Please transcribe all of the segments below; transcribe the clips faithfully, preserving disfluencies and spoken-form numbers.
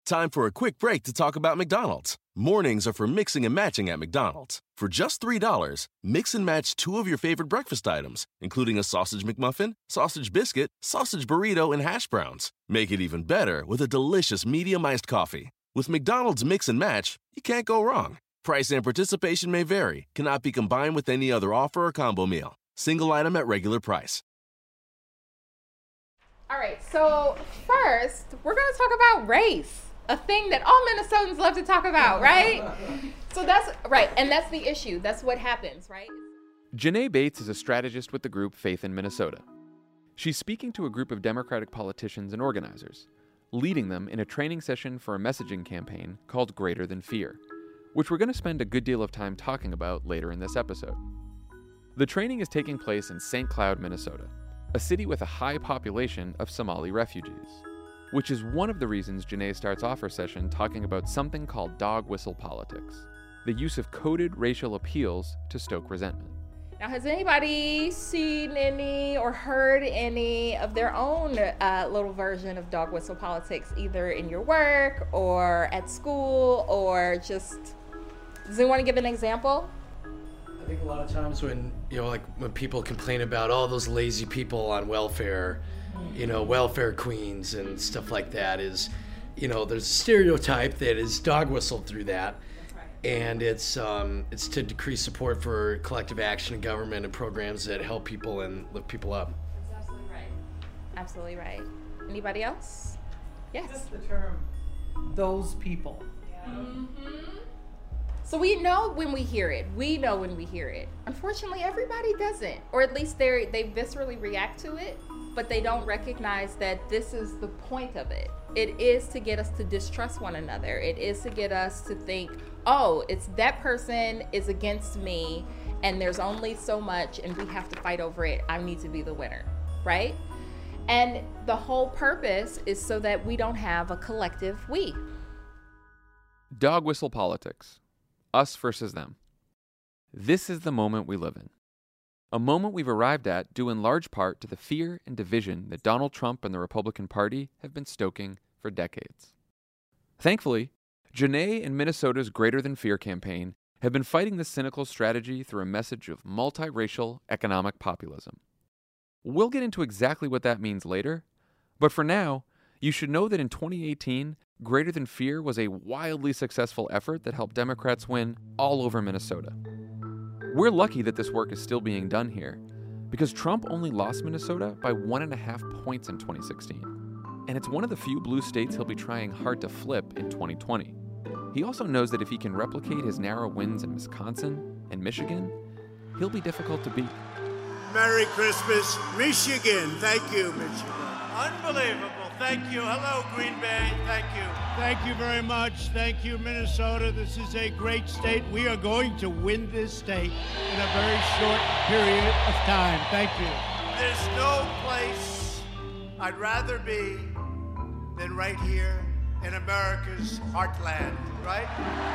Time for a quick break to talk about McDonald's. Mornings are for mixing and matching at McDonald's. For just three dollars, mix and match two of your favorite breakfast items, including a sausage McMuffin, sausage biscuit, sausage burrito, and hash browns. Make it even better with a delicious medium iced coffee. With McDonald's Mix and Match, you can't go wrong. Price and participation may vary. Cannot be combined with any other offer or combo meal. Single item at regular price. All right, so first, we're going to talk about race. A thing that all Minnesotans love to talk about, right? So that's, right, and that's the issue. That's what happens, right? Janae Bates is a strategist with the group Faith in Minnesota. She's speaking to a group of Democratic politicians and organizers, leading them in a training session for a messaging campaign called Greater Than Fear, which we're going to spend a good deal of time talking about later in this episode. The training is taking place in Saint Cloud, Minnesota, a city with a high population of Somali refugees, which is one of the reasons Janae starts off her session talking about something called dog whistle politics, the use of coded racial appeals to stoke resentment. Now, has anybody seen any or heard any of their own uh, little version of dog whistle politics, either in your work or at school, or just, does anyone want to give an example? I think a lot of times when, you know, like when people complain about all those lazy people on welfare, you know, welfare queens and stuff like that, is, you know, there's a stereotype that is dog whistled through that. Right. And it's um, it's to decrease support for collective action in government and programs that help people and lift people up. That's absolutely right. Absolutely right. Anybody else? Yes. Just the term, those people. Yeah. Mm-hmm. So we know when we hear it. We know when we hear it. Unfortunately, everybody doesn't, or at least they they viscerally react to it, but they don't recognize that this is the point of it. It is to get us to distrust one another. It is to get us to think, oh, it's that person is against me, and there's only so much, and we have to fight over it. I need to be the winner, right? And the whole purpose is so that we don't have a collective we. Dog whistle politics. Us versus them. This is the moment we live in. A moment we've arrived at due in large part to the fear and division that Donald Trump and the Republican Party have been stoking for decades. Thankfully, Janae and Minnesota's Greater Than Fear campaign have been fighting this cynical strategy through a message of multiracial economic populism. We'll get into exactly what that means later, but for now, you should know that in twenty eighteen, Greater Than Fear was a wildly successful effort that helped Democrats win all over Minnesota. We're lucky that this work is still being done here, because Trump only lost Minnesota by one and a half points in twenty sixteen, and it's one of the few blue states he'll be trying hard to flip in twenty twenty. He also knows that if he can replicate his narrow wins in Wisconsin and Michigan, he'll be difficult to beat. Merry Christmas, Michigan. Thank you, Michigan. Unbelievable. Thank you. Hello, Green Bay. Thank you. Thank you very much. Thank you, Minnesota. This is a great state. We are going to win this state in a very short period of time. Thank you. There's no place I'd rather be than right here in America's heartland, right?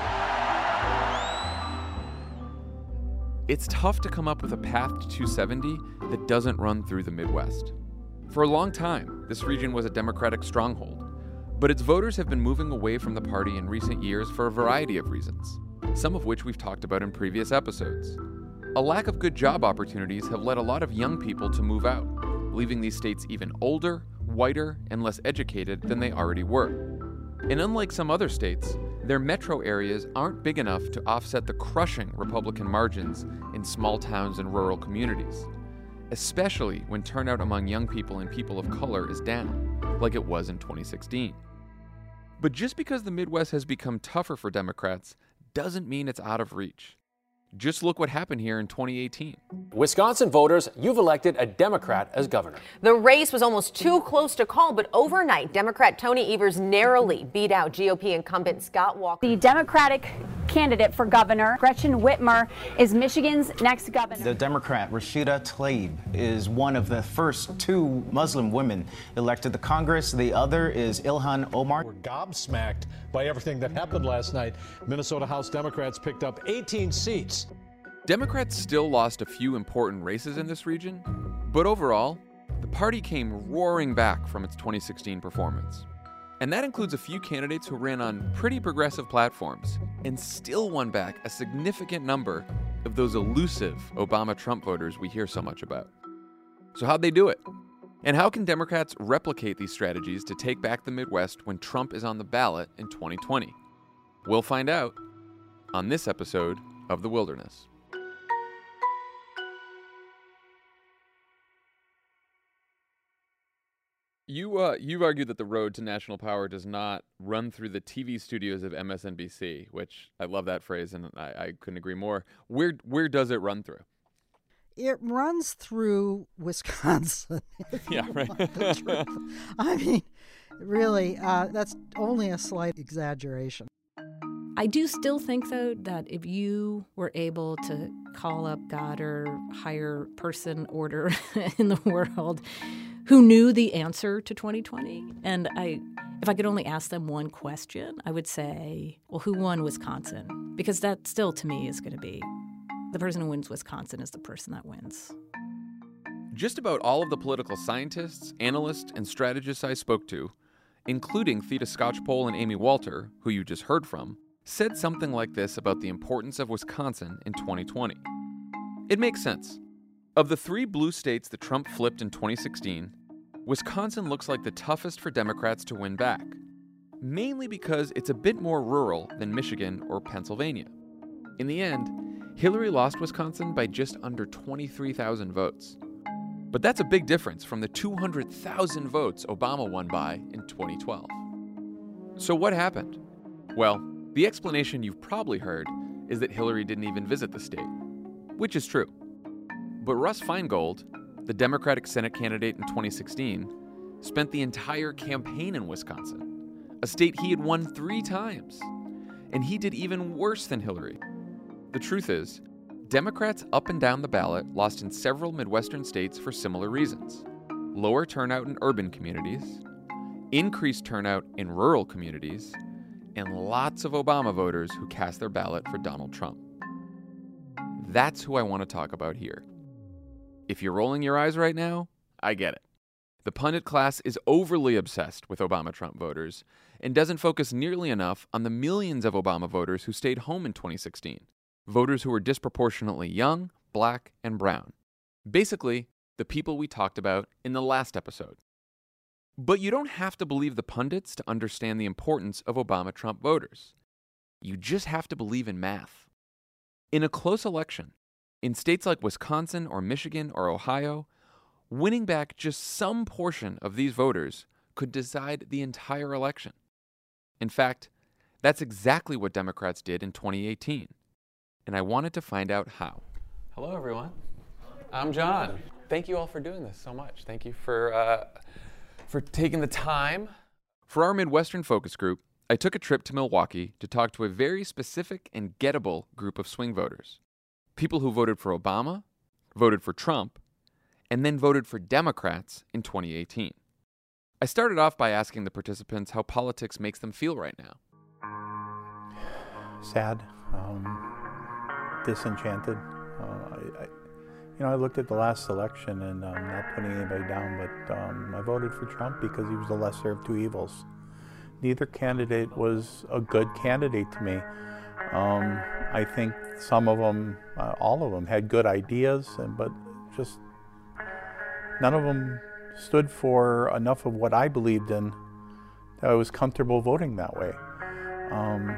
It's tough to come up with a path to two seventy that doesn't run through the Midwest. For a long time, this region was a Democratic stronghold, but its voters have been moving away from the party in recent years for a variety of reasons, some of which we've talked about in previous episodes. A lack of good job opportunities have led a lot of young people to move out, leaving these states even older, whiter, and less educated than they already were. And unlike some other states, their metro areas aren't big enough to offset the crushing Republican margins in small towns and rural communities, especially when turnout among young people and people of color is down, like it was in twenty sixteen. But just because the Midwest has become tougher for Democrats doesn't mean it's out of reach. Just look what happened here in twenty eighteen. Wisconsin voters, you've elected a Democrat as governor. The race was almost too close to call, but overnight, Democrat Tony Evers narrowly beat out G O P incumbent Scott Walker. The Democratic candidate for governor, Gretchen Whitmer, is Michigan's next governor. The Democrat Rashida Tlaib is one of the first two Muslim women elected to Congress. The other is Ilhan Omar. We're gobsmacked by everything that happened last night. Minnesota House Democrats picked up eighteen seats. Democrats still lost a few important races in this region, but overall, the party came roaring back from its twenty sixteen performance. And that includes a few candidates who ran on pretty progressive platforms and still won back a significant number of those elusive Obama-Trump voters we hear so much about. So how'd they do it? And how can Democrats replicate these strategies to take back the Midwest when Trump is on the ballot in twenty twenty? We'll find out on this episode of The Wilderness. You, uh, you've argued that the road to national power does not run through the T V studios of M S N B C, which I love that phrase, and I, I couldn't agree more. Where, where does it run through? It runs through Wisconsin. Yeah, right. I mean, really, uh, that's only a slight exaggeration. I do still think, though, that if you were able to call up God or higher person order in the world who knew the answer to twenty twenty, and I, if I could only ask them one question, I would say, well, who won Wisconsin? Because that still, to me, is going to be the person who wins Wisconsin is the person that wins. Just about all of the political scientists, analysts, and strategists I spoke to, including Theda Skocpol and Amy Walter, who you just heard from, said something like this about the importance of Wisconsin in twenty twenty. It makes sense. Of the three blue states that Trump flipped in twenty sixteen, Wisconsin looks like the toughest for Democrats to win back, mainly because it's a bit more rural than Michigan or Pennsylvania. In the end, Hillary lost Wisconsin by just under twenty-three thousand votes. But that's a big difference from the two hundred thousand votes Obama won by in twenty twelve. So what happened? Well, the explanation you've probably heard is that Hillary didn't even visit the state, which is true. But Russ Feingold, the Democratic Senate candidate in twenty sixteen, spent the entire campaign in Wisconsin, a state he had won three times. And he did even worse than Hillary. The truth is, Democrats up and down the ballot lost in several Midwestern states for similar reasons. Lower turnout in urban communities, increased turnout in rural communities, and lots of Obama voters who cast their ballot for Donald Trump. That's who I want to talk about here. If you're rolling your eyes right now, I get it. The pundit class is overly obsessed with Obama-Trump voters and doesn't focus nearly enough on the millions of Obama voters who stayed home in twenty sixteen. Voters who were disproportionately young, black, and brown. Basically, the people we talked about in the last episode. But you don't have to believe the pundits to understand the importance of Obama-Trump voters. You just have to believe in math. In a close election, in states like Wisconsin or Michigan or Ohio, winning back just some portion of these voters could decide the entire election. In fact, that's exactly what Democrats did in twenty eighteen. And I wanted to find out how. Hello, everyone. I'm John. Thank you all for doing this so much. Thank you for uh, for taking the time. For our Midwestern focus group, I took a trip to Milwaukee to talk to a very specific and gettable group of swing voters. People who voted for Obama, voted for Trump, and then voted for Democrats in twenty eighteen. I started off by asking the participants how politics makes them feel right now. Sad. Um... disenchanted. Uh, I, I, you know, I looked at the last election, and I'm um, not putting anybody down, but um, I voted for Trump because he was the lesser of two evils. Neither candidate was a good candidate to me. Um, I think some of them, uh, all of them, had good ideas, and but just none of them stood for enough of what I believed in that I was comfortable voting that way. Um,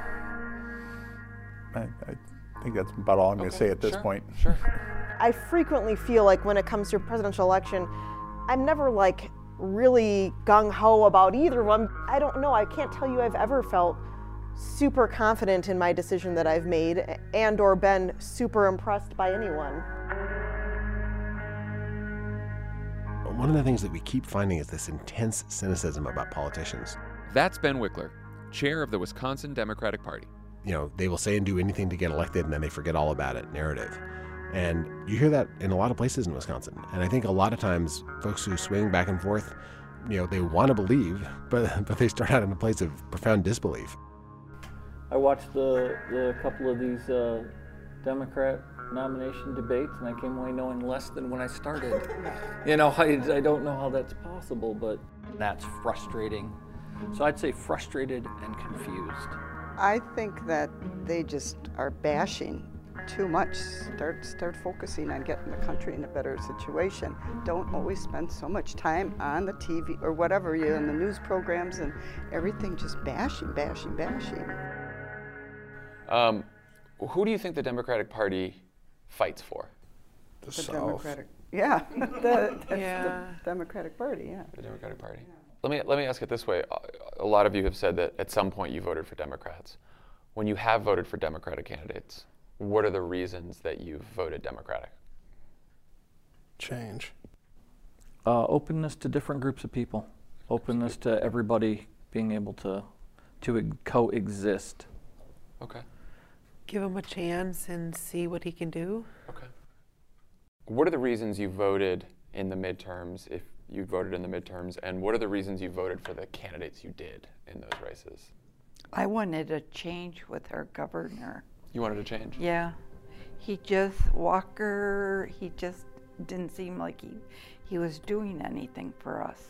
I, I, I think that's about all I'm okay, going to say at this sure, point. Sure. I frequently feel like when it comes to a presidential election, I'm never like really gung-ho about either of them. I don't know, I can't tell you I've ever felt super confident in my decision that I've made and or been super impressed by anyone. One of the things that we keep finding is this intense cynicism about politicians. That's Ben Wickler, chair of the Wisconsin Democratic Party. You know, they will say and do anything to get elected, and then they forget all about it, narrative. And you hear that in a lot of places in Wisconsin. And I think a lot of times folks who swing back and forth, you know, they want to believe, but but they start out in a place of profound disbelief. I watched the, the couple of these uh, Democrat nomination debates, and I came away knowing less than when I started. You know, I, I don't know how that's possible, but that's frustrating. So I'd say frustrated and confused. I think that they just are bashing too much. Start start focusing on getting the country in a better situation. Don't always spend so much time on the T V or whatever, you in the news programs and everything, just bashing, bashing, bashing. Um, who do you think the Democratic Party fights for? The, the Democratic, yeah, the, that's yeah. the Democratic Party, yeah. The Democratic Party. Let me let me ask it this way: a lot of you have said that at some point you voted for Democrats. When you have voted for Democratic candidates, what are the reasons that you've voted Democratic? Change. Uh, openness to different groups of people. Openness to everybody being able to to coexist. Okay. Give him a chance and see what he can do. Okay. What are the reasons you voted in the midterms, if you voted in the midterms, and what are the reasons you voted for the candidates you did in those races? I wanted a change with our governor. You wanted a change? Yeah. He just, Walker, he just didn't seem like he, he was doing anything for us.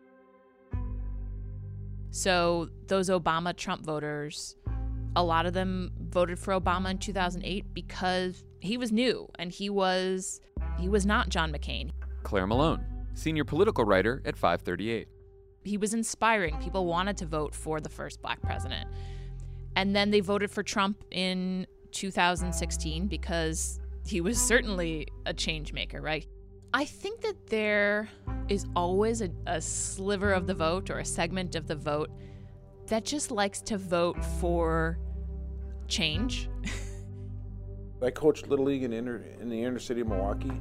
So those Obama-Trump voters, a lot of them voted for Obama in two thousand eight because he was new and he was he was not John McCain. Claire Malone, senior political writer at five thirty-eight. He was inspiring. People wanted to vote for the first black president. And then they voted for Trump in two thousand sixteen because he was certainly a change maker, right? I think that there is always a, a sliver of the vote or a segment of the vote that just likes to vote for change. I coached Little League in, inter, in the inner city of Milwaukee,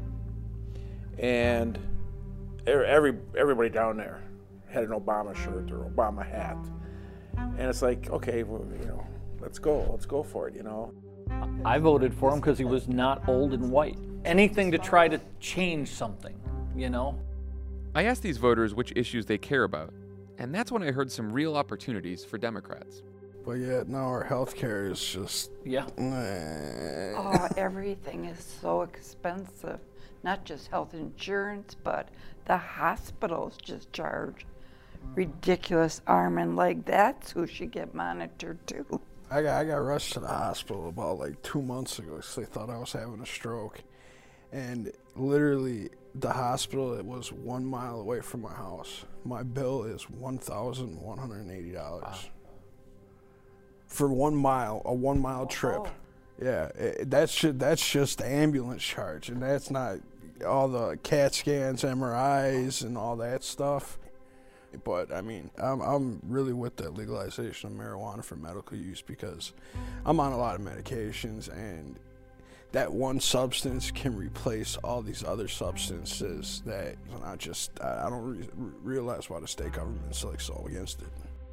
and every everybody down there had an Obama shirt or Obama hat, and it's like, okay, well, you know, let's go, let's go for it, you know. I voted for him because he was not old and white. Anything to try to change something, you know. I asked these voters which issues they care about, and that's when I heard some real opportunities for Democrats. But yet now our health care is just... Yeah. Nah. Oh, everything is so expensive. Not just health insurance, but the hospitals just charge ridiculous arm and leg. That's who should get monitored too. I got I got rushed to the hospital about like two months ago because they thought I was having a stroke. And literally, the hospital, it was one mile away from my house. My bill is one thousand one hundred eighty dollars. Wow. For one mile, a one mile trip. Oh. Yeah, it, that's, just, that's just the ambulance charge, and that's not all the CAT scans, M R Is, and all that stuff. But I mean, I'm, I'm really with the legalization of marijuana for medical use because I'm on a lot of medications, and that one substance can replace all these other substances that I just, I don't re- realize why the state government's like so against it.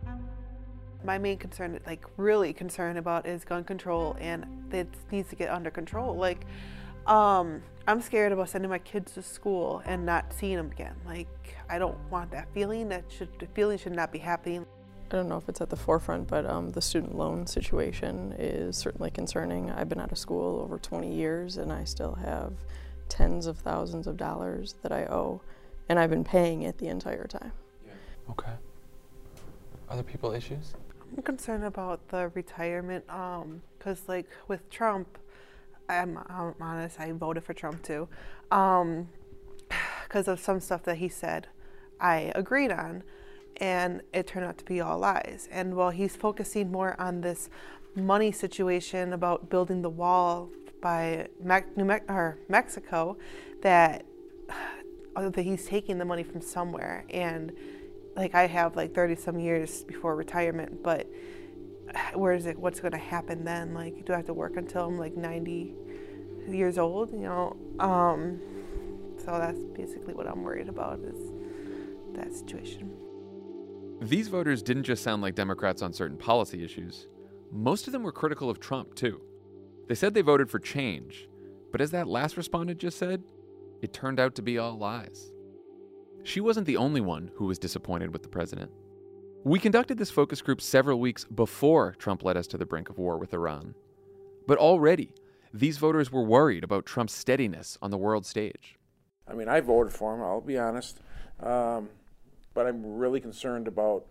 My main concern, like really concerned about, is gun control, and it needs to get under control. Like, um, I'm scared about sending my kids to school and not seeing them again. Like, I don't want that feeling. That should, the feeling should not be happening. I don't know if it's at the forefront, but um, the student loan situation is certainly concerning. I've been out of school over twenty years, and I still have tens of thousands of dollars that I owe, and I've been paying it the entire time. Yeah. Okay. Other people issues? I'm concerned about the retirement, um, cause like with Trump, I'm, I'm honest, I voted for Trump too, um, cause of some stuff that he said I agreed on, and it turned out to be all lies. And while he's focusing more on this money situation about building the wall by Me- New Me- or Mexico, that, that he's taking the money from somewhere, and like I have like thirty some years before retirement, but where is it, what's gonna happen then? Like, do I have to work until I'm like ninety years old, you know? Um, so that's basically what I'm worried about, is that situation. These voters didn't just sound like Democrats on certain policy issues. Most of them were critical of Trump too. They said they voted for change, but as that last respondent just said, it turned out to be all lies. She wasn't the only one who was disappointed with the president. We conducted this focus group several weeks before Trump led us to the brink of war with Iran. But already, these voters were worried about Trump's steadiness on the world stage. I mean, I voted for him, I'll be honest. Um, but I'm really concerned about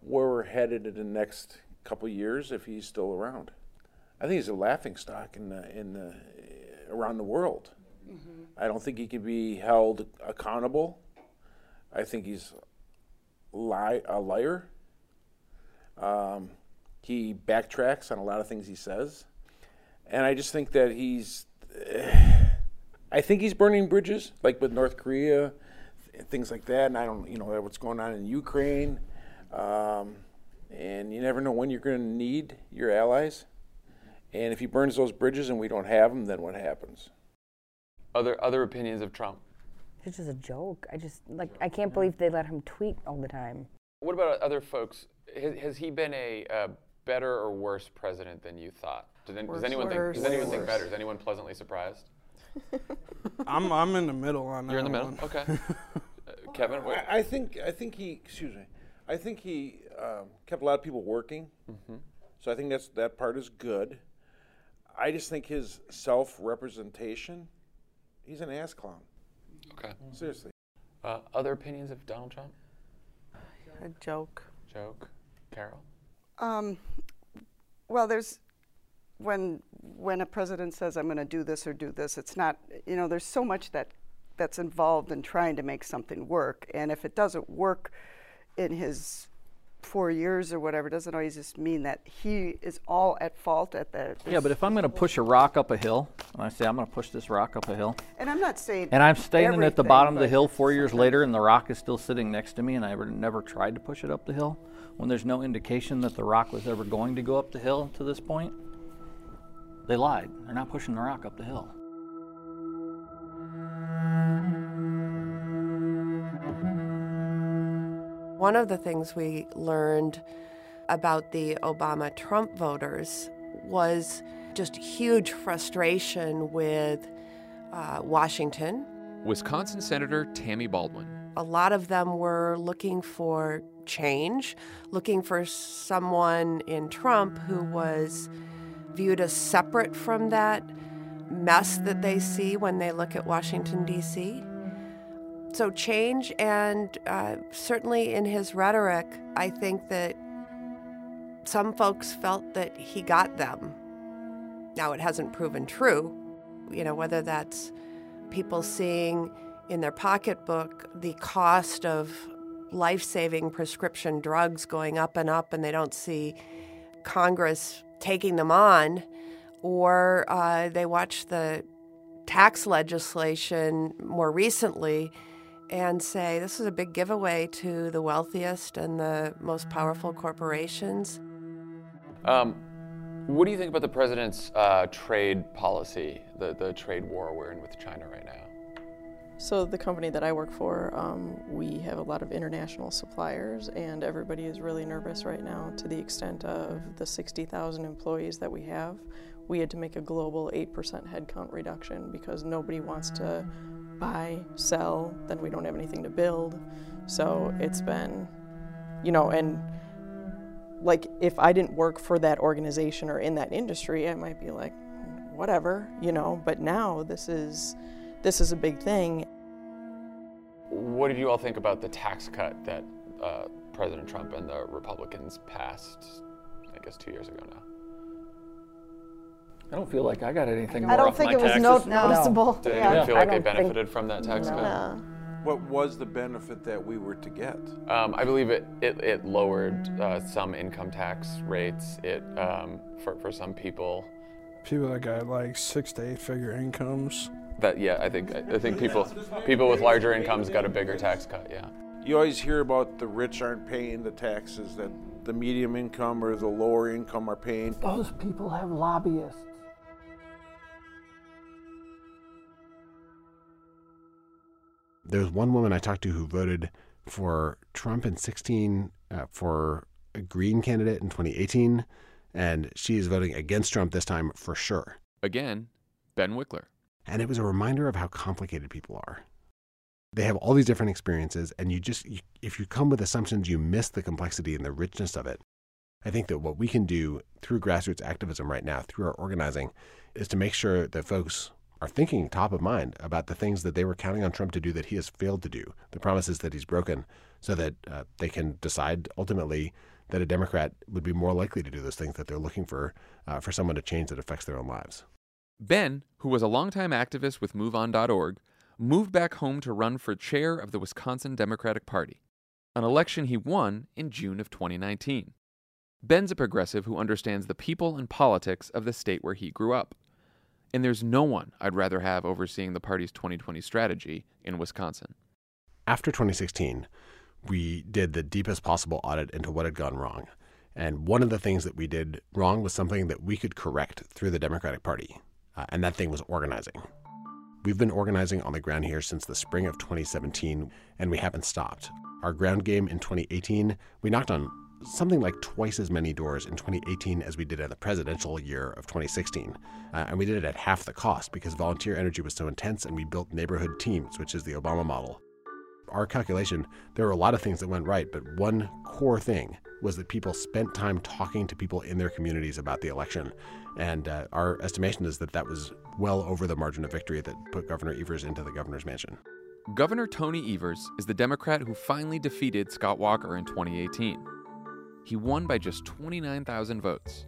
where we're headed in the next couple of years if he's still around. I think he's a laughingstock in the, in the, around the world. Mm-hmm. I don't think he can be held accountable. I think he's lie, a liar. Um, he backtracks on a lot of things he says. And I just think that he's, uh, I think he's burning bridges, like with North Korea, th- things like that. And I don't, you know, what's going on in Ukraine. Um, and you never know when you're going to need your allies. And if he burns those bridges and we don't have them, then what happens? Other other opinions of Trump? It's just a joke. I just, like, I can't believe they let him tweet all the time. What about other folks? Has, has he been a uh, better or worse president than you thought? Does, any, does anyone think? Does anyone think better? Is anyone pleasantly surprised? I'm I'm in the middle on that. You're in the middle. one. Okay. uh, Kevin, what? I, I think I think he. Excuse me. I think he um, kept a lot of people working. Mm-hmm. So I think that's that part is good. I just think his self-representation, he's an ass clown. Okay. Seriously. Uh, other opinions of Donald Trump? A joke. Joke. Carol? Um, well, there's when when a president says I'm going to do this or do this, it's not, you know, there's so much that that's involved in trying to make something work, and if it doesn't work in his four years or whatever, doesn't always just mean that he is all at fault at the. Yeah, but if I'm going to push a rock up a hill, and I say I'm going to push this rock up a hill, and I'm not saying, and I'm standing at the bottom of the hill four years sometimes. later, and the rock is still sitting next to me, and I ever, never tried to push it up the hill, when there's no indication that the rock was ever going to go up the hill to this point, they lied. They're not pushing the rock up the hill. One of the things we learned about the Obama-Trump voters was just huge frustration with uh, Washington. Wisconsin Senator Tammy Baldwin. A lot of them were looking for change, looking for someone in Trump who was viewed as separate from that mess that they see when they look at Washington, D C So change, and uh, certainly in his rhetoric, I think that some folks felt that he got them. Now, it hasn't proven true, you know, whether that's people seeing in their pocketbook the cost of life-saving prescription drugs going up and up, and they don't see Congress taking them on, or uh, they watch the tax legislation more recently and say, this is a big giveaway to the wealthiest and the most powerful corporations. Um, what do you think about the president's uh, trade policy, the, the trade war we're in with China right now? So the company that I work for, um, we have a lot of international suppliers, and everybody is really nervous right now to the extent of the sixty thousand employees that we have. We had to make a global eight percent headcount reduction because nobody wants to buy, sell, then we don't have anything to build. So it's been, you know, and like if I didn't work for that organization or in that industry, I might be like, whatever, you know, but now this is, this is a big thing. What did you all think about the tax cut that uh, President Trump and the Republicans passed, I guess, two years ago now? I don't feel like I got anything I more don't off think my it was taxes. no- noticeable. Did Yeah. anyone feel I like they don't think- benefited from that tax No. cut? No. What was the benefit that we were to get? Um, I believe it, it, it lowered uh, some income tax rates it um, for, for some people. People that got like six to eight figure incomes. That yeah, I think I think people people with larger incomes got a bigger tax cut. Yeah. You always hear about the rich aren't paying the taxes, that the medium income or the lower income are paying. Those people have lobbyists. There's one woman I talked to who voted for Trump in sixteen, uh, for a Green candidate in twenty eighteen, and she is voting against Trump this time for sure. Again, Ben Wickler. And it was a reminder of how complicated people are. They have all these different experiences, and you just, you, if you come with assumptions, you miss the complexity and the richness of it. I think that what we can do through grassroots activism right now, through our organizing, is to make sure that folks are thinking top of mind about the things that they were counting on Trump to do that he has failed to do, the promises that he's broken, so that uh, they can decide ultimately that a Democrat would be more likely to do those things that they're looking for uh, for someone to change that affects their own lives. Ben, who was a longtime activist with move on dot org, moved back home to run for chair of the Wisconsin Democratic Party, an election he won in June of twenty nineteen. Ben's a progressive who understands the people and politics of the state where he grew up. And there's no one I'd rather have overseeing the party's twenty twenty strategy in Wisconsin. After twenty sixteen, we did the deepest possible audit into what had gone wrong. And one of the things that we did wrong was something that we could correct through the Democratic Party. Uh, and that thing was organizing. We've been organizing on the ground here since the spring of twenty seventeen, and we haven't stopped. Our ground game in twenty eighteen, we knocked on something like twice as many doors in twenty eighteen as we did in the presidential year of twenty sixteen. Uh, and we did it at half the cost because volunteer energy was so intense, and we built neighborhood teams, which is the Obama model. Our calculation, there were a lot of things that went right, but one core thing was that people spent time talking to people in their communities about the election. And uh, our estimation is that that was well over the margin of victory that put Governor Evers into the governor's mansion. Governor Tony Evers is the Democrat who finally defeated Scott Walker in twenty eighteen. He won by just twenty-nine thousand votes.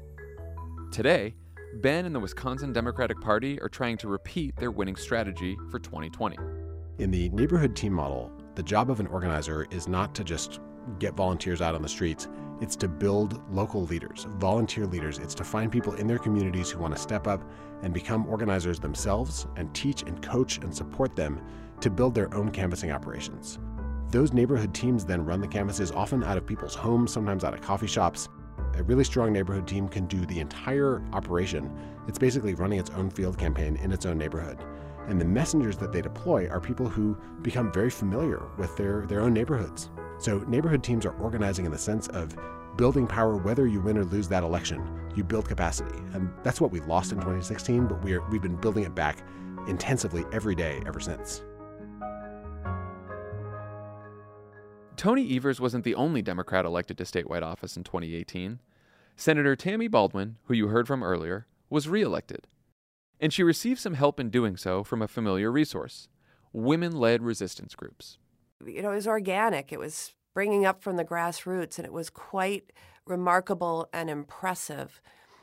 Today, Ben and the Wisconsin Democratic Party are trying to repeat their winning strategy for twenty twenty. In the neighborhood team model, the job of an organizer is not to just get volunteers out on the streets. It's to build local leaders, volunteer leaders. It's to find people in their communities who want to step up and become organizers themselves and teach and coach and support them to build their own canvassing operations. Those neighborhood teams then run the canvasses often out of people's homes, sometimes out of coffee shops. A really strong neighborhood team can do the entire operation. It's basically running its own field campaign in its own neighborhood. And the messengers that they deploy are people who become very familiar with their, their own neighborhoods. So neighborhood teams are organizing in the sense of building power whether you win or lose that election. You build capacity. And that's what we lost in twenty sixteen, but we are, we've been building it back intensively every day ever since. Tony Evers wasn't the only Democrat elected to statewide office in twenty eighteen. Senator Tammy Baldwin, who you heard from earlier, was reelected. And she received some help in doing so from a familiar resource, women-led resistance groups. You know, it was organic. It was bringing up from the grassroots, and it was quite remarkable and impressive.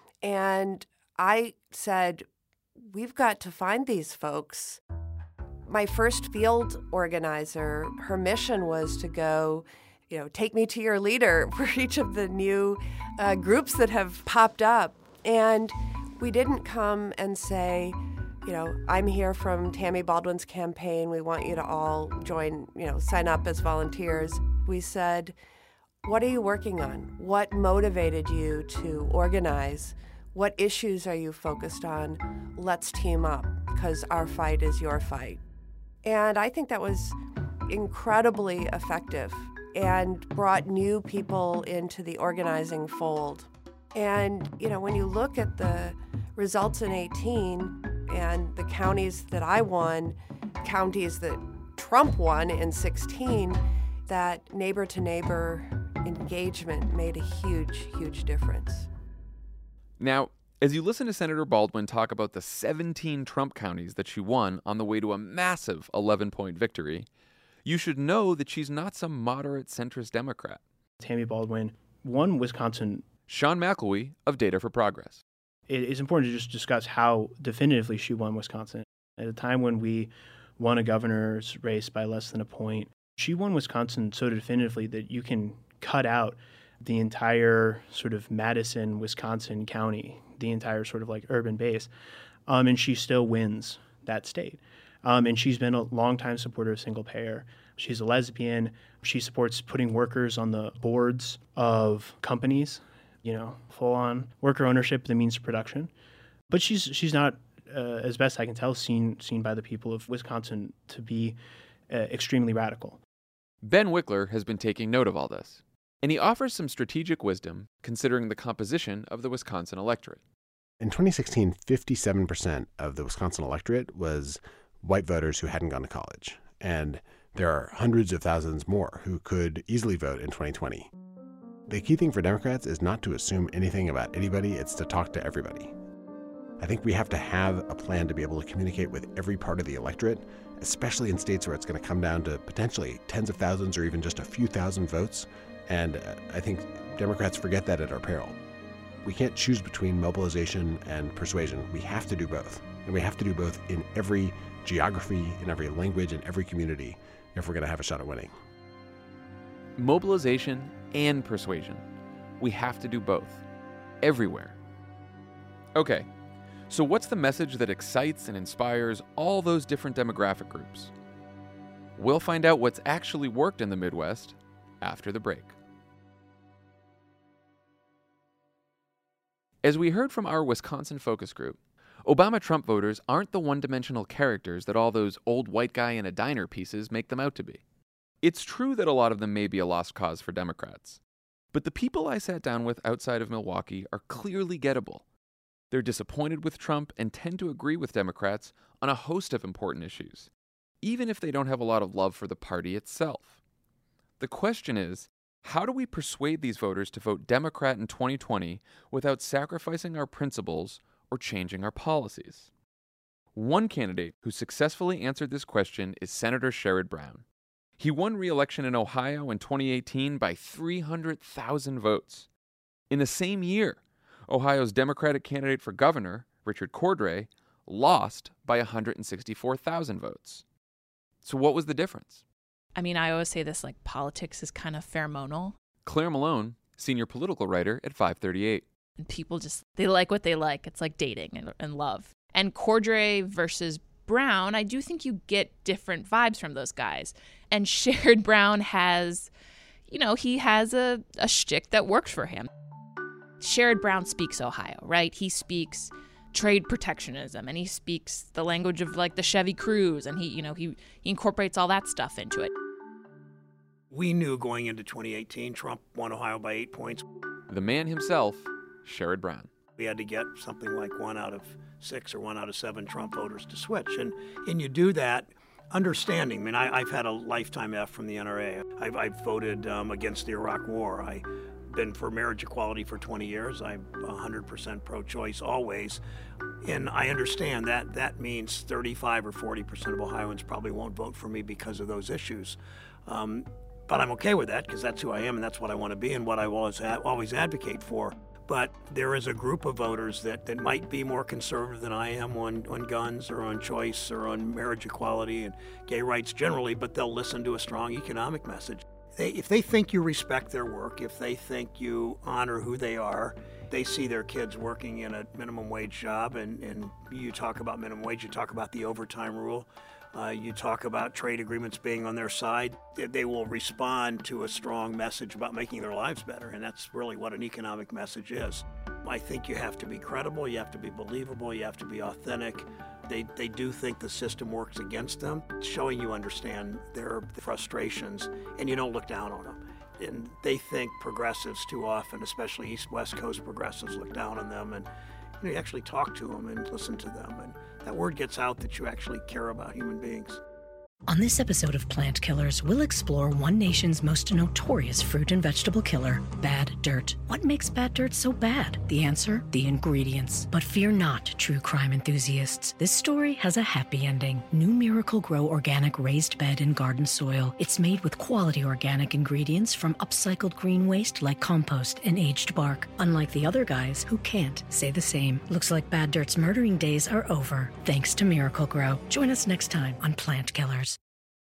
And I said, we've got to find these folks. My first field organizer, her mission was to go, you know, take me to your leader for each of the new uh, groups that have popped up. And we didn't come and say, you know, I'm here from Tammy Baldwin's campaign. We want you to all join, you know, sign up as volunteers. We said, what are you working on? What motivated you to organize? What issues are you focused on? Let's team up, because our fight is your fight. And I think that was incredibly effective and brought new people into the organizing fold. And, you know, when you look at the results in eighteen and the counties that I won, counties that Trump won in sixteen, that neighbor-to-neighbor engagement made a huge, huge difference. Now, as you listen to Senator Baldwin talk about the seventeen Trump counties that she won on the way to a massive eleven-point victory, you should know that she's not some moderate centrist Democrat. Tammy Baldwin won Wisconsin. Sean McElwee of Data for Progress. It is important to just discuss how definitively she won Wisconsin. At a time when we won a governor's race by less than a point, she won Wisconsin so definitively that you can cut out the entire sort of Madison, Wisconsin county, the entire sort of like urban base, um, and she still wins that state. Um, and she's been a longtime supporter of single payer. She's a lesbian. She supports putting workers on the boards of companies, you know, full-on worker ownership, the means of production. But she's she's not, uh, as best I can tell, seen seen by the people of Wisconsin to be uh, extremely radical. Ben Wickler has been taking note of all this, and he offers some strategic wisdom considering the composition of the Wisconsin electorate. In twenty sixteen, fifty-seven percent of the Wisconsin electorate was white voters who hadn't gone to college. And there are hundreds of thousands more who could easily vote in twenty twenty. The key thing for Democrats is not to assume anything about anybody, it's to talk to everybody. I think we have to have a plan to be able to communicate with every part of the electorate, especially in states where it's going to come down to potentially tens of thousands or even just a few thousand votes. And uh, I think Democrats forget that at our peril. We can't choose between mobilization and persuasion. We have to do both. And we have to do both in every geography, in every language, in every community if we're going to have a shot at winning. Mobilization and persuasion. We have to do both. Everywhere. Okay, so what's the message that excites and inspires all those different demographic groups? We'll find out what's actually worked in the Midwest after the break. As we heard from our Wisconsin focus group, Obama-Trump voters aren't the one-dimensional characters that all those old white guy in a diner pieces make them out to be. It's true that a lot of them may be a lost cause for Democrats. But the people I sat down with outside of Milwaukee are clearly gettable. They're disappointed with Trump and tend to agree with Democrats on a host of important issues, even if they don't have a lot of love for the party itself. The question is, how do we persuade these voters to vote Democrat in twenty twenty without sacrificing our principles or changing our policies? One candidate who successfully answered this question is Senator Sherrod Brown. He won re-election in Ohio in twenty eighteen by three hundred thousand votes. In the same year, Ohio's Democratic candidate for governor, Richard Cordray, lost by one hundred sixty-four thousand votes. So what was the difference? I mean, I always say this, like, politics is kind of pheromonal. Claire Malone, senior political writer at five thirty-eight. And people just, they like what they like. It's like dating and, and love. And Cordray versus Brown, I do think you get different vibes from those guys. And Sherrod Brown has, you know, he has a, a shtick that works for him. Sherrod Brown speaks Ohio, right? He speaks trade protectionism, and he speaks the language of, like, the Chevy Cruze, and he, you know, he, he incorporates all that stuff into it. We knew going into twenty eighteen, Trump won Ohio by eight points. The man himself, Sherrod Brown. We had to get something like one out of six or one out of seven Trump voters to switch. And, and you do that understanding. I mean, I, I've had a lifetime F from the N R A. I've, I've voted um, against the Iraq War. I've been for marriage equality for twenty years. I'm one hundred percent pro-choice always. And I understand that that means thirty-five or forty percent of Ohioans probably won't vote for me because of those issues. Um, but I'm okay with that because that's who I am and that's what I want to be and what I always, always advocate for. But there is a group of voters that, that might be more conservative than I am on, on guns or on choice or on marriage equality and gay rights generally, but they'll listen to a strong economic message. They, if they think you respect their work, if they think you honor who they are, they see their kids working in a minimum wage job, and, and you talk about minimum wage, you talk about the overtime rule, uh, you talk about trade agreements being on their side, they will respond to a strong message about making their lives better, and that's really what an economic message is. I think you have to be credible, you have to be believable, you have to be authentic. They, they do think the system works against them, showing you understand their frustrations, and you don't look down on them. And they think progressives too often, especially East-West Coast progressives, look down on them, and you know, you actually talk to them and listen to them, and that word gets out that you actually care about human beings. On this episode of Plant Killers, we'll explore one nation's most notorious fruit and vegetable killer, bad dirt. What makes bad dirt so bad? The answer? The ingredients. But fear not, true crime enthusiasts. This story has a happy ending. New Miracle Grow organic raised bed and garden soil. It's made with quality organic ingredients from upcycled green waste like compost and aged bark. Unlike the other guys who can't say the same. Looks like bad dirt's murdering days are over, thanks to Miracle Grow. Join us next time on Plant Killers.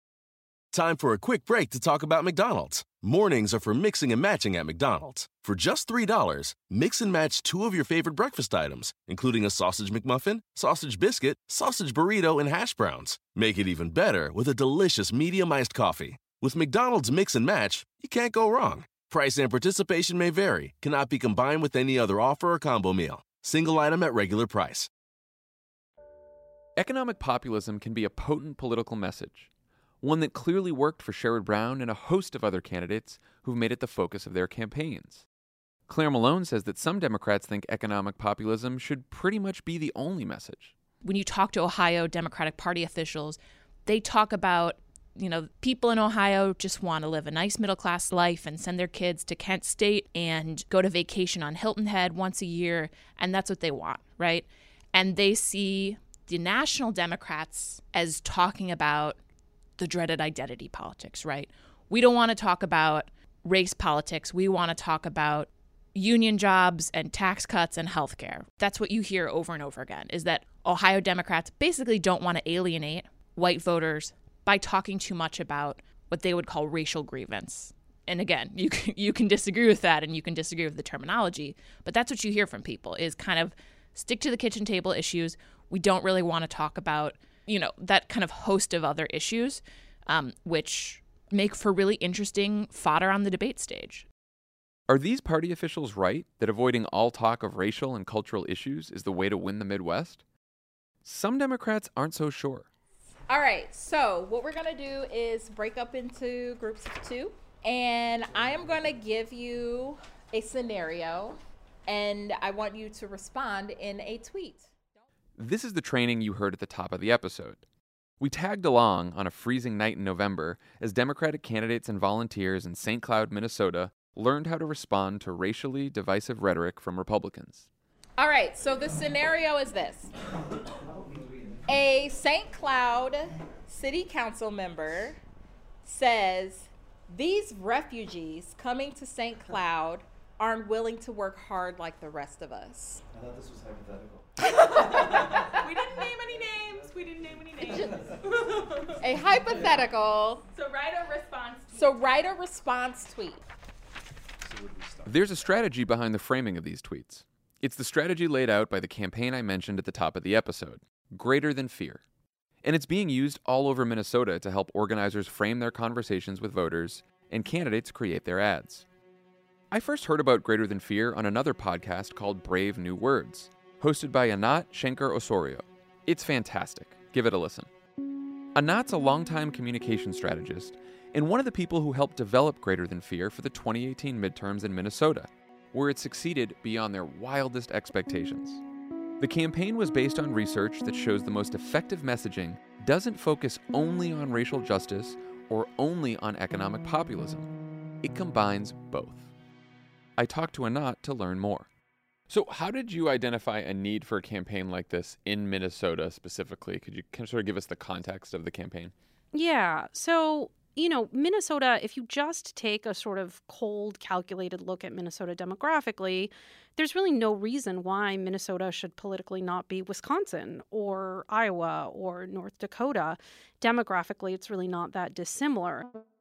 Time for a quick break to talk about McDonald's. Mornings are for mixing and matching at McDonald's. For just three dollars, mix and match two of your favorite breakfast items, including a sausage McMuffin, sausage biscuit, sausage burrito, and hash browns. Make it even better with a delicious medium iced coffee. With McDonald's Mix and Match, you can't go wrong. Price and participation may vary, cannot be combined with any other offer or combo meal. Single item at regular price. Economic populism can be a potent political message, one that clearly worked for Sherrod Brown and a host of other candidates who've made it the focus of their campaigns. Claire Malone says that some Democrats think economic populism should pretty much be the only message. When you talk to Ohio Democratic Party officials, they talk about, you know, people in Ohio just want to live a nice middle-class life and send their kids to Kent State and go to vacation on Hilton Head once a year, and that's what they want, right? And they see the national Democrats as talking about the dreaded identity politics, right? We don't want to talk about race politics. We want to talk about union jobs and tax cuts and healthcare. That's what you hear over and over again, is that Ohio Democrats basically don't want to alienate white voters by talking too much about what they would call racial grievance. And again, you can, you can disagree with that and you can disagree with the terminology, but that's what you hear from people, is kind of stick to the kitchen table issues. We don't really want to talk about, you know, that kind of host of other issues, um, which make for really interesting fodder on the debate stage. Are these party officials right that avoiding all talk of racial and cultural issues is the way to win the Midwest? Some Democrats aren't so sure. All right, so what we're going to do is break up into groups of two, and I am going to give you a scenario, and I want you to respond in a tweet. This is the training you heard at the top of the episode. We tagged along on a freezing night in November as Democratic candidates and volunteers in Saint Cloud, Minnesota, learned how to respond to racially divisive rhetoric from Republicans. All right, so the scenario is this. A Saint Cloud city council member says these refugees coming to Saint Cloud aren't willing to work hard like the rest of us. I thought this was hypothetical. We didn't name any names. We didn't name any names. A hypothetical. So write a response tweet. So write a response tweet. There's a strategy behind the framing of these tweets. It's the strategy laid out by the campaign I mentioned at the top of the episode, Greater Than Fear. And it's being used all over Minnesota to help organizers frame their conversations with voters and candidates create their ads. I first heard about Greater Than Fear on another podcast called Brave New Words, hosted by Anat Shenker-Osorio. It's fantastic. Give it a listen. Anat's a longtime communication strategist and one of the people who helped develop Greater Than Fear for the twenty eighteen midterms in Minnesota, where it succeeded beyond their wildest expectations. The campaign was based on research that shows the most effective messaging doesn't focus only on racial justice or only on economic populism. It combines both. I talked to Anat to learn more. So how did you identify a need for a campaign like this in Minnesota specifically? Could you kind of sort of give us the context of the campaign? Yeah, so, you know, Minnesota, if you just take a sort of cold, calculated look at Minnesota demographically, there's really no reason why Minnesota should politically not be Wisconsin or Iowa or North Dakota. Demographically, it's really not that dissimilar.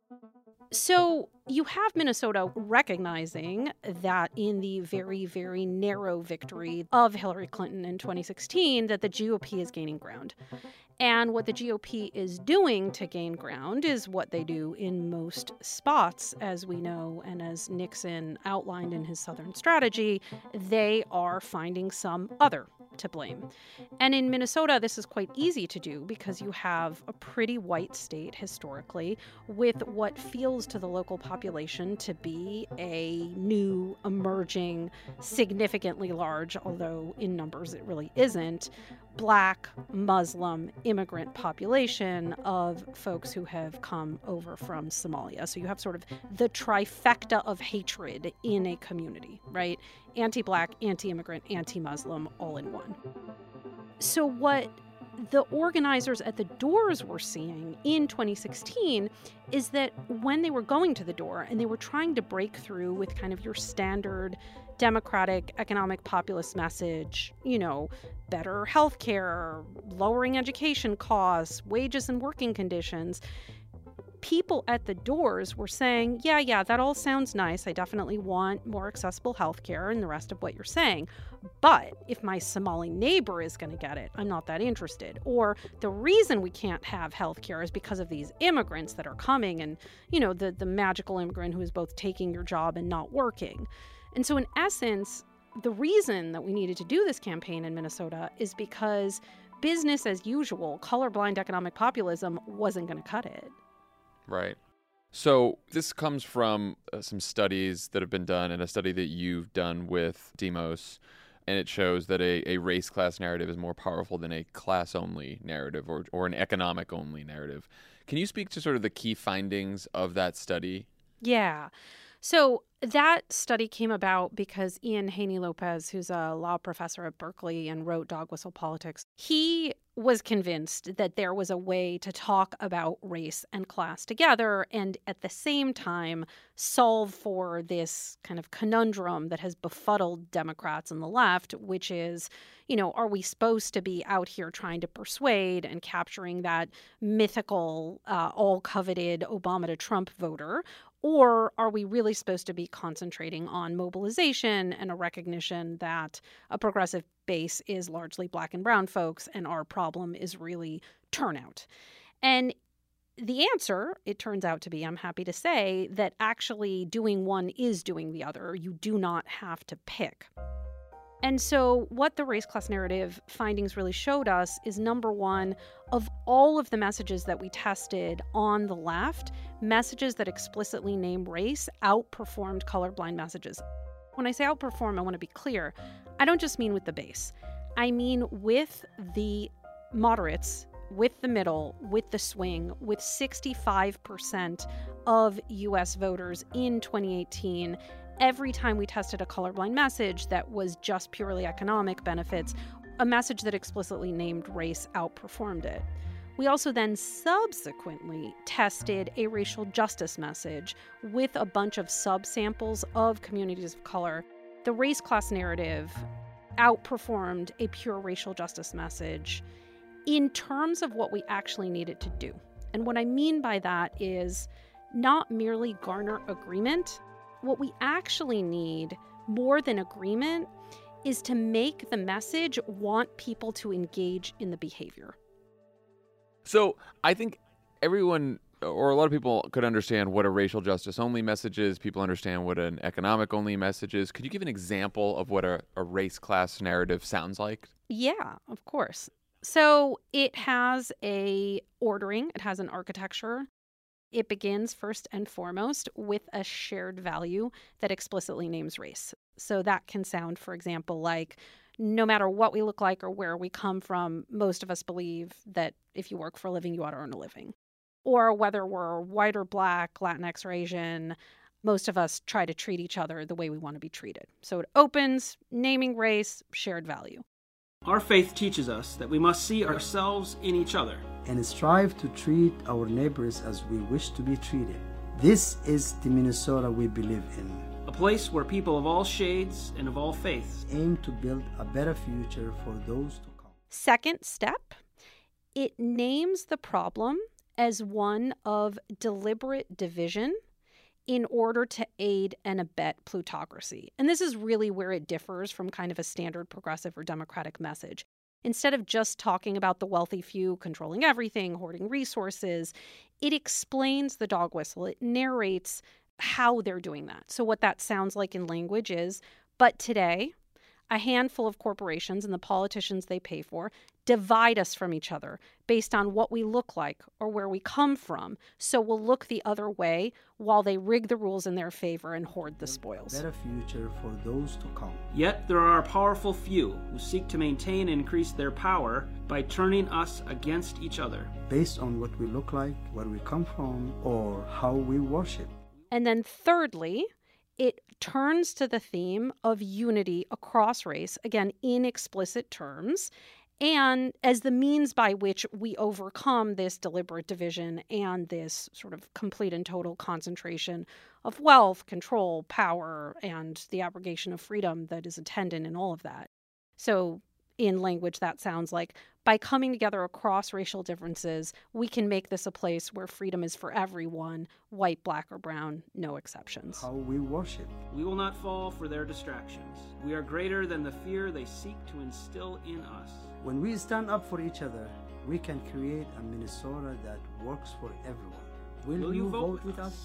So you have Minnesota recognizing that in the very, very narrow victory of Hillary Clinton in twenty sixteen, that the G O P is gaining ground. And what the G O P is doing to gain ground is what they do in most spots, as we know, and as Nixon outlined in his Southern strategy, they are finding some other to blame. And in Minnesota, this is quite easy to do because you have a pretty white state historically with what feels to the local population to be a new, emerging, significantly large, although in numbers it really isn't, Black, Muslim, immigrant population of folks who have come over from Somalia. So you have sort of the trifecta of hatred in a community, right? Anti-Black, anti-immigrant, anti-Muslim, all in one. So what the organizers at the doors were seeing in twenty sixteen is that when they were going to the door and they were trying to break through with kind of your standard Democratic economic populist message, you know, better health care, lowering education costs, wages and working conditions, people at the doors were saying, yeah, yeah, that all sounds nice. I definitely want more accessible health care and the rest of what you're saying. But if my Somali neighbor is going to get it, I'm not that interested. Or the reason we can't have health care is because of these immigrants that are coming and, you know, the, the magical immigrant who is both taking your job and not working. And so in essence, the reason that we needed to do this campaign in Minnesota is because business as usual, colorblind economic populism wasn't going to cut it. Right. So this comes from uh, some studies that have been done and a study that you've done with Demos, and it shows that a, a race-class narrative is more powerful than a class-only narrative or, or an economic-only narrative. Can you speak to sort of the key findings of that study? Yeah. So That study came about because Ian Haney-Lopez, who's a law professor at Berkeley and wrote Dog Whistle Politics, he was convinced that there was a way to talk about race and class together and at the same time solve for this kind of conundrum that has befuddled Democrats and the left, which is, you know, are we supposed to be out here trying to persuade and capturing that mythical, uh, all-coveted Obama to Trump voter? Or are we really supposed to be concentrating on mobilization and a recognition that a progressive base is largely black and brown folks and our problem is really turnout? And the answer, it turns out to be, I'm happy to say, that actually doing one is doing the other. You do not have to pick. And so what the race class narrative findings really showed us is, number one, of all of the messages that we tested on the left, messages that explicitly name race outperformed colorblind messages. When I say outperform, I want to be clear. I don't just mean with the base. I mean with the moderates, with the middle, with the swing, with sixty-five percent of U S voters in twenty eighteen. Every time we tested a colorblind message that was just purely economic benefits, a message that explicitly named race outperformed it. We also then subsequently tested a racial justice message with a bunch of subsamples of communities of color. The race class narrative outperformed a pure racial justice message in terms of what we actually needed to do. And what I mean by that is not merely garner agreement. What we actually need, more than agreement, is to make the message want people to engage in the behavior. So I think everyone, or a lot of people, could understand what a racial justice only message is. People understand what an economic only message is. Could you give an example of what a, a race class narrative sounds like? Yeah, of course. So it has a ordering, it has an architecture. It begins first and foremost with a shared value that explicitly names race. So that can sound, for example, like no matter what we look like or where we come from, most of us believe that if you work for a living, you ought to earn a living. Or whether we're white or black, Latinx or Asian, most of us try to treat each other the way we want to be treated. So it opens, naming race, shared value. Our faith teaches us that we must see ourselves in each other and strive to treat our neighbors as we wish to be treated. This is the Minnesota we believe in. A place where people of all shades and of all faiths aim to build a better future for those to come. Second step, it names the problem as one of deliberate division in order to aid and abet plutocracy. And this is really where it differs from kind of a standard progressive or democratic message. Instead of just talking about the wealthy few controlling everything, hoarding resources, it explains the dog whistle. It narrates how they're doing that. So what that sounds like in language is, but today, a handful of corporations and the politicians they pay for divide us from each other based on what we look like or where we come from. So we'll look the other way while they rig the rules in their favor and hoard the spoils. Better future for those to come. Yet there are a powerful few who seek to maintain and increase their power by turning us against each other. Based on what we look like, where we come from, or how we worship. And then thirdly, it turns to the theme of unity across race, again, in explicit terms, and as the means by which we overcome this deliberate division and this sort of complete and total concentration of wealth, control, power, and the abrogation of freedom that is attendant in all of that. So in language, that sounds like by coming together across racial differences, we can make this a place where freedom is for everyone, white, black, or brown, no exceptions. How we worship. We will not fall for their distractions. We are greater than the fear they seek to instill in us. When we stand up for each other, we can create a Minnesota that works for everyone. Will, Will you, you vote, vote with us?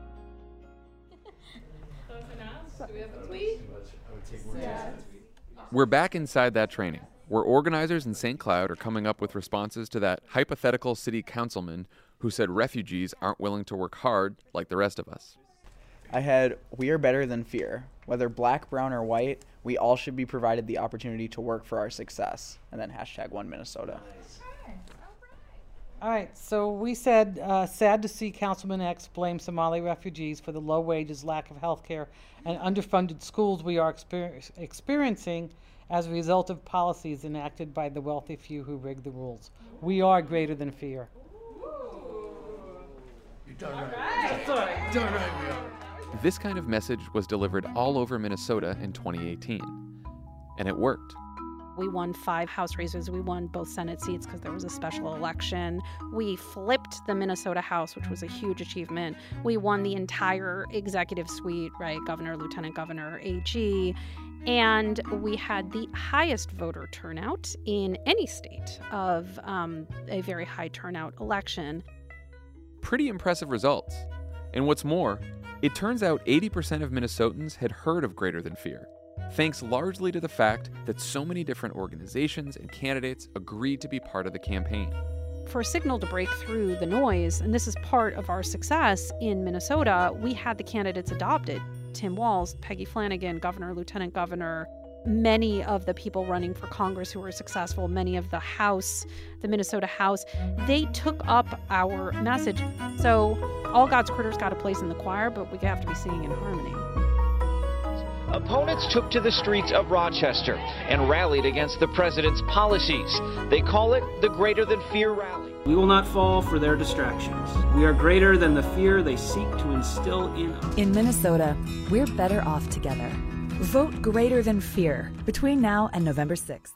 Do we have a tweet? Yeah. We're back inside that training, where organizers in Saint Cloud are coming up with responses to that hypothetical city councilman who said refugees aren't willing to work hard like the rest of us. I had, we are better than fear. Whether black, brown, or white, we all should be provided the opportunity to work for our success. And then hashtag one Minnesota. All right, so we said, uh, sad to see Councilman X blame Somali refugees for the low wages, lack of health care, and underfunded schools we are exper- experiencing as a result of policies enacted by the wealthy few who rig the rules. We are greater than fear. You're done right. That's all right. Done right, we are. This kind of message was delivered all over Minnesota in twenty eighteen, and it worked. We won five House races. We won both Senate seats because there was a special election. We flipped the Minnesota House, which was a huge achievement. We won the entire executive suite, right? Governor, Lieutenant Governor, A G. And we had the highest voter turnout in any state of um, a very high turnout election. Pretty impressive results. And what's more, it turns out eighty percent of Minnesotans had heard of Greater Than Fear, thanks largely to the fact that so many different organizations and candidates agreed to be part of the campaign. For a signal to break through the noise, and this is part of our success in Minnesota, we had the candidates adopted. Tim Walz, Peggy Flanagan, Governor, Lieutenant Governor, many of the people running for Congress who were successful, many of the House, the Minnesota House, they took up our message. So all God's critters got a place in the choir, but we have to be singing in harmony. Opponents took to the streets of Rochester and rallied against the president's policies. They call it the Greater Than Fear Rally. We will not fall for their distractions. We are greater than the fear they seek to instill in us. In Minnesota, we're better off together. Vote Greater Than Fear between now and November sixth.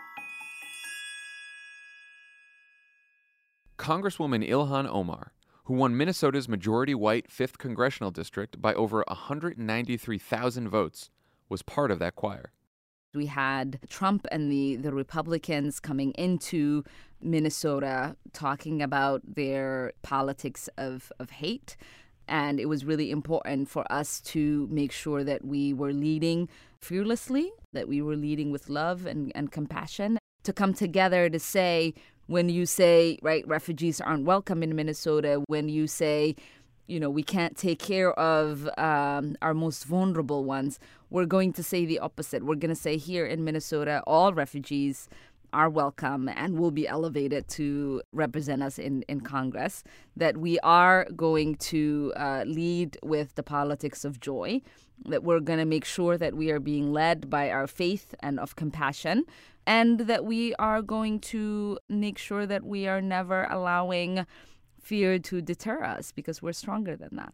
Congresswoman Ilhan Omar, who won Minnesota's majority-white fifth Congressional District by over one hundred ninety-three thousand votes, was part of that choir. We had Trump and the, the Republicans coming into Minnesota talking about their politics of, of hate. And it was really important for us to make sure that we were leading fearlessly, that we were leading with love and, and compassion, to come together to say, when you say, right, refugees aren't welcome in Minnesota, when you say, you know, we can't take care of um, our most vulnerable ones, we're going to say the opposite. We're going to say here in Minnesota, all refugees are welcome and will be elevated to represent us in, in Congress, that we are going to uh, lead with the politics of joy, that we're going to make sure that we are being led by our faith and of compassion, and that we are going to make sure that we are never allowing fear to deter us because we're stronger than that.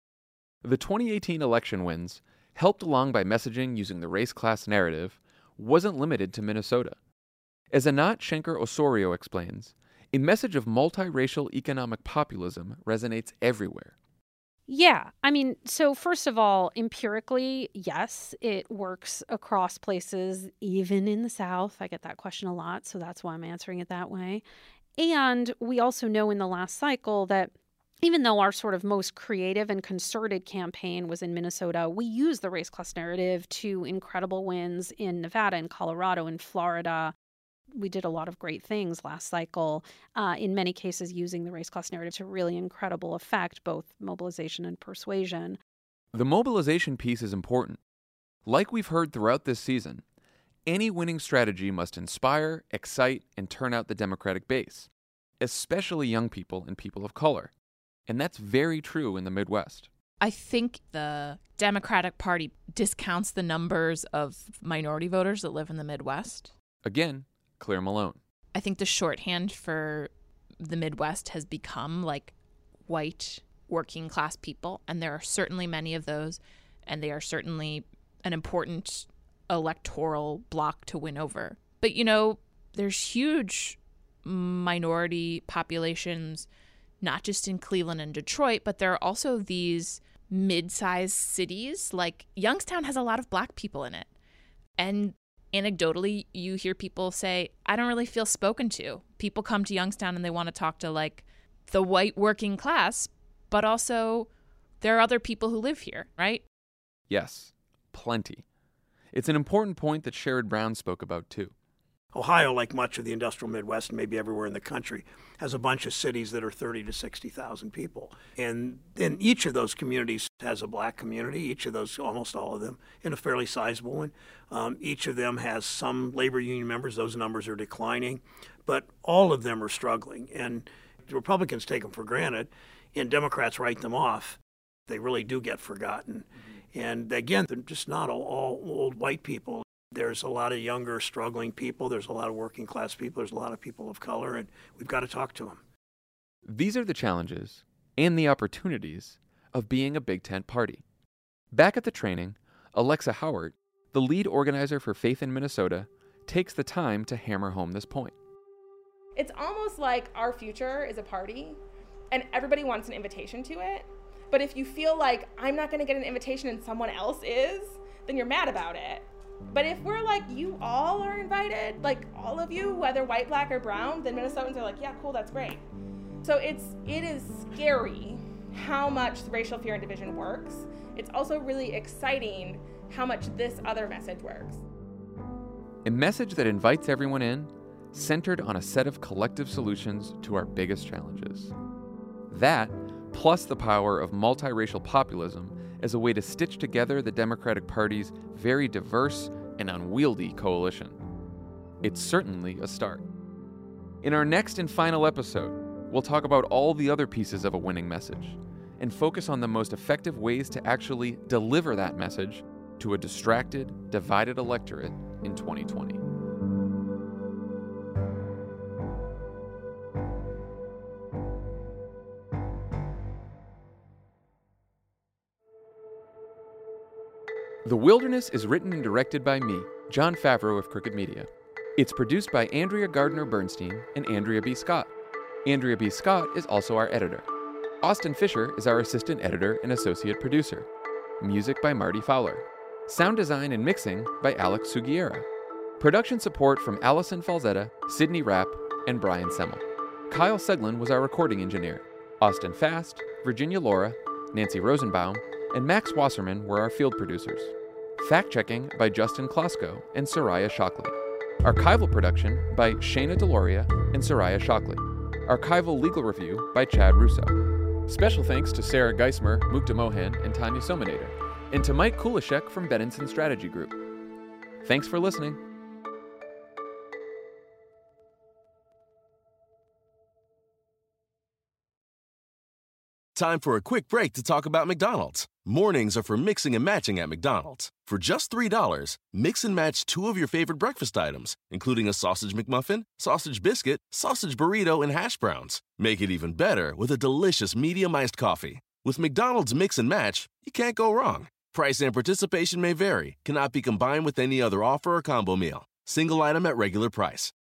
The twenty eighteen election wins, helped along by messaging using the race-class narrative, wasn't limited to Minnesota. As Anat Shenker-Osorio explains, a message of multiracial economic populism resonates everywhere. Yeah, I mean, so first of all, empirically, yes, it works across places, even in the South. I get that question a lot, so that's why I'm answering it that way. And we also know in the last cycle that even though our sort of most creative and concerted campaign was in Minnesota, we used the race-class narrative to incredible wins in Nevada and Colorado and Florida. We did a lot of great things last cycle, uh, in many cases using the race-class narrative to really incredible effect, both mobilization and persuasion. The mobilization piece is important. Like we've heard throughout this season, any winning strategy must inspire, excite, and turn out the Democratic base, especially young people and people of color. And that's very true in the Midwest. I think the Democratic Party discounts the numbers of minority voters that live in the Midwest. Again, Claire Malone. I think the shorthand for the Midwest has become like white working class people, and there are certainly many of those, and they are certainly an important electoral block to win over. But, you know, there's huge minority populations, not just in Cleveland and Detroit, but there are also these mid-sized cities. Like Youngstown has a lot of black people in it. And anecdotally, you hear people say, I don't really feel spoken to. People come to Youngstown and they want to talk to like the white working class, but also there are other people who live here, right? Yes, plenty. It's an important point that Sherrod Brown spoke about too. Ohio, like much of the industrial Midwest, and maybe everywhere in the country, has a bunch of cities that are thirty to sixty thousand people. And then each of those communities has a black community, each of those, almost all of them, in a fairly sizable one. Um, each of them has some labor union members. Those numbers are declining. But all of them are struggling. And The Republicans take them for granted, and Democrats write them off. They really do get forgotten. Mm-hmm. And again, they're just not all, all old white people. There's a lot of younger, struggling people. There's a lot of working class people. There's a lot of people of color, and we've got to talk to them. These are the challenges and the opportunities of being a Big Tent party. Back at the training, Alexa Howard, the lead organizer for Faith in Minnesota, takes the time to hammer home this point. It's almost like our future is a party, and everybody wants an invitation to it. But if you feel like I'm not going to get an invitation and someone else is, then you're mad about it. But if we're like, you all are invited, like all of you, whether white, black, or brown, then Minnesotans are like, yeah, cool, that's great. So it's, it is scary how much racial fear and division works. It's also really exciting how much this other message works. A message that invites everyone in, centered on a set of collective solutions to our biggest challenges. That, plus the power of multiracial populism as a way to stitch together the Democratic Party's very diverse and unwieldy coalition. It's certainly a start. In our next and final episode, we'll talk about all the other pieces of a winning message and focus on the most effective ways to actually deliver that message to a distracted, divided electorate in twenty twenty. The Wilderness is written and directed by me, Jon Favreau of Crooked Media. It's produced by Andrea Gardner-Bernstein and Andrea B. Scott. Andrea B. Scott is also our editor. Austin Fisher is our assistant editor and associate producer. Music by Marty Fowler. Sound design and mixing by Alex Sugiera. Production support from Allison Falzetta, Sydney Rapp, and Brian Semmel. Kyle Seglin was our recording engineer. Austin Fast, Virginia Laura, Nancy Rosenbaum, and Max Wasserman were our field producers. Fact-checking by Justin Klosko and Soraya Shockley. Archival production by Shayna Deloria and Soraya Shockley. Archival legal review by Chad Russo. Special thanks to Sarah Geismer, Mukta Mohan, and Tanya Sominator, and to Mike Kulishek from Benenson Strategy Group. Thanks for listening. Time for a quick break to talk about McDonald's. Mornings are for mixing and matching at McDonald's. For just three dollars, mix and match two of your favorite breakfast items, including a sausage McMuffin, sausage biscuit, sausage burrito, and hash browns. Make it even better with a delicious medium iced coffee. With McDonald's Mix and Match, you can't go wrong. Price and participation may vary, cannot be combined with any other offer or combo meal. Single item at regular price.